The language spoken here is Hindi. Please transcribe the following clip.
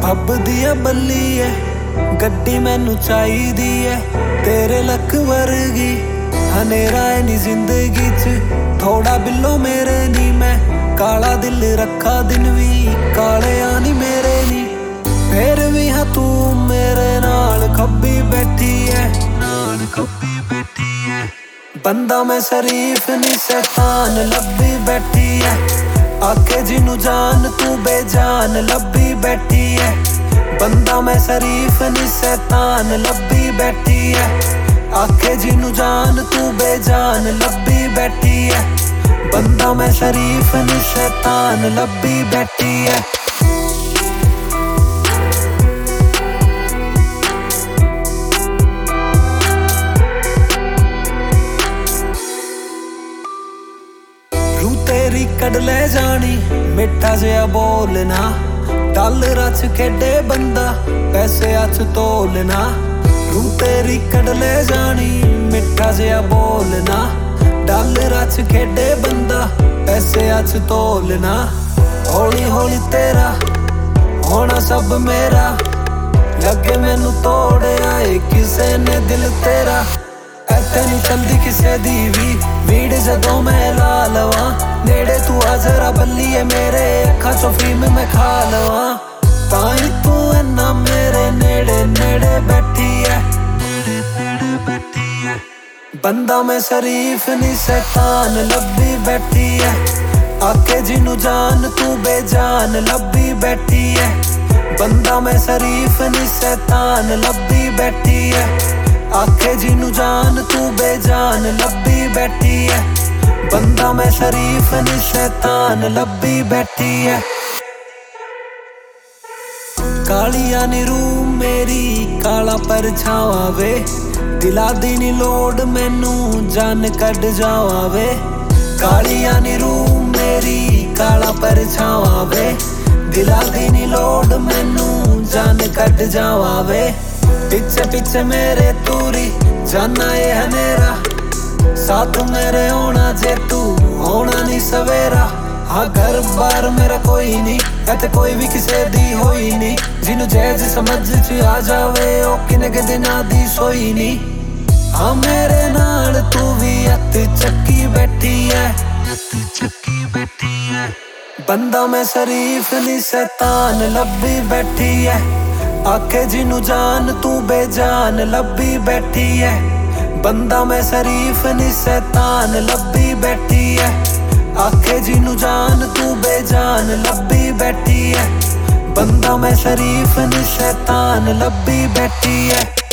भब दिया बल्ली है गड्डी मैनू चाहिदी है तेरे लक वर्गी हनेरा है नी जिंदगी च थोड़ा बिल्लो मेरे नी मैं काला दिल रखा दिन भी काले आनी मेरे नी फिर भी हाँ तू मेरे नाल खब्बी बैठी है बंदा मैं शरीफ नी शैतान लब्बी बैठी है आके जिनू जान तू बेजान लब्बी बैठी है बंदा मैं शरीफ नी शैतान लब्बी बैठी है आके जिनू जान तू बेजान लब्बी बैठी है बंदा मैं शरीफ नी शैतान लब्बी बैठी है तेरी कड़ ले जानी मिठा जिहा बोलना डॉलर च खेडे बंदा पैसे अच तोलना रू तेरी कड़ ले जानी मिठा जिहा बोलना डॉलर च खेडे बंदा पैसे अच तोलना हौली हौली तेरा होना सब मेरा लगे मैनू तोड़िया किसे ने दिल तेरा ऐसे नहीं चलदी किसे दी भी भीड़ जदों मैं ला लवा नेड़े तू आ जरा बल्ली है मेरे अखा चो फीम मैं खा लवा ताई तू इन्ना मेरे नेड़े नेड़े बैठी है बंदा मैं शरीफ नी शैतान लब्बी बैठी है आके जिनू जान तू बेजान लब्बी बैठी है बंदा मैं शरीफ नी शैतान लब्बी बैठी है आखे जिनू जान तू बेजान लब्बी बैठी है बंदा मैं शरीफ नी शैतान लब्बी बैठी है कालिया नी रूह मेरी काला परछावा वे दिला दी नी लोड़ मैनू जान कड जावा वे कालिया नी रूह मेरी काला परछावा वे दिला दी नी लोड़ मैनू जान कड जावा वे पीछे पीछे मेरे तूरी जाना ये हनेरा साथ मेरे होना जे तू होना नहीं सवेरा हाँ घर बार मेरा कोई नहीं ऐते कोई भी किसे दी होई नहीं जिन्हू जैज समझ च आ जावे ओ किने के दिन दी सोई नहीं हाँ मेरे नाल तू भी अत चक्की बैठी है बंदा मैं शरीफ नी शैतान लब्बी बैठी है आखे जिनू जान तू बेजान लब्बी बैठी है बंदा मैं शरीफ नी शैतान लब्बी बैठी है आखे जिनू जान तू बेजान लब्बी बैठी है बंदा मैं शरीफ नी शैतान लब्बी बैठी है।